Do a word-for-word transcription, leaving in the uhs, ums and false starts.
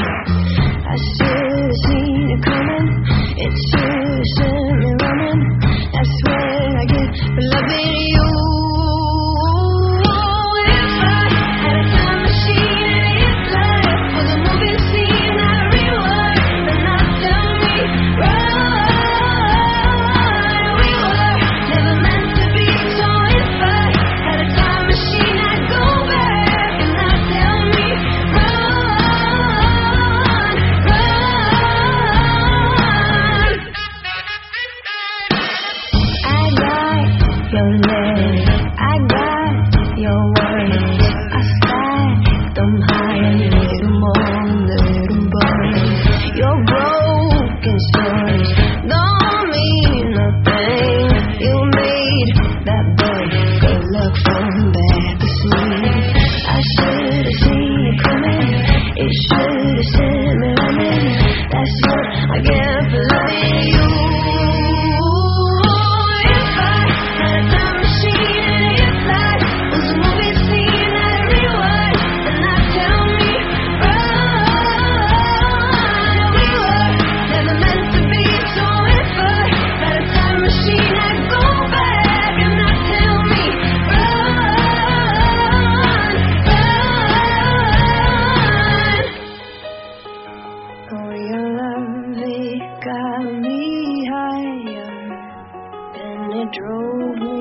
I should've seen it coming. It should've sent me running. That's what I get for loving you. If I had a time machine and if life was a movie scene, I'd rewind and not tell me run. We were never meant to be, so if I had a time machine, I'd go back and not tell me run, run. I got your legs, I got your words. I stack them high and laid them on the little birds. Your broken stories don't mean nothing. You made that boy good luck from back asleep. I should've seen it coming. It should've sent me running. That's what I get for loving you. If I had a time machine and if life was a movie scene, I'd rewind and not tell me run. We were never meant to be, so if I had a time machine, I'd go back and not tell me run, run. Oh, your love, it got me higher, and it drove me